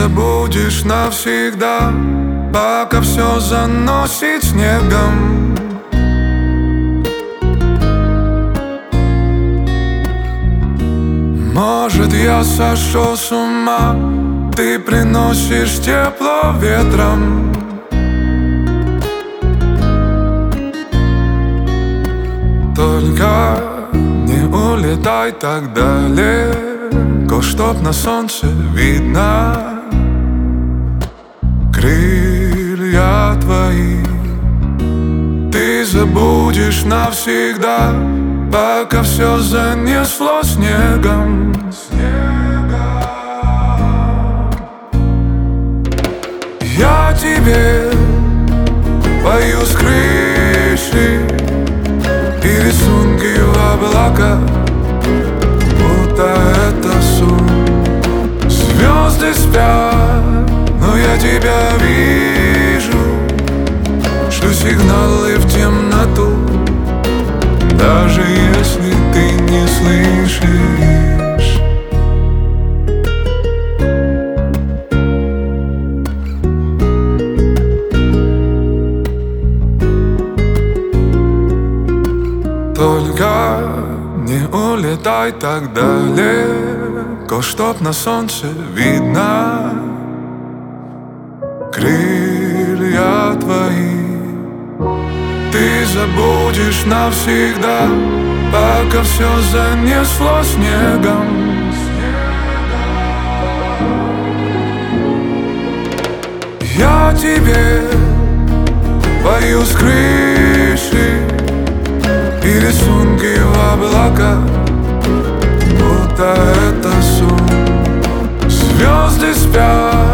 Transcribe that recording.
забудешь навсегда, пока все заносит снегом. Может, я сошел с ума, ты приносишь тепло ветром. Только не улетай так далеко, чтоб на солнце видно крылья твои. Ты забудешь навсегда, пока все занесло снегом. Я тебе пою с крыши и рисунки в облаках, будто это сон. Звезды спят, но я тебя вижу, шлю сигналы в темноту, даже если ты не слышишь. Только не улетай так далеко, чтоб на солнце видно крылья твои. Ты забудешь навсегда, пока все занесло снегом. Я тебе пою с крыши и рисунки в облаках, будто это сон. Звезды спят,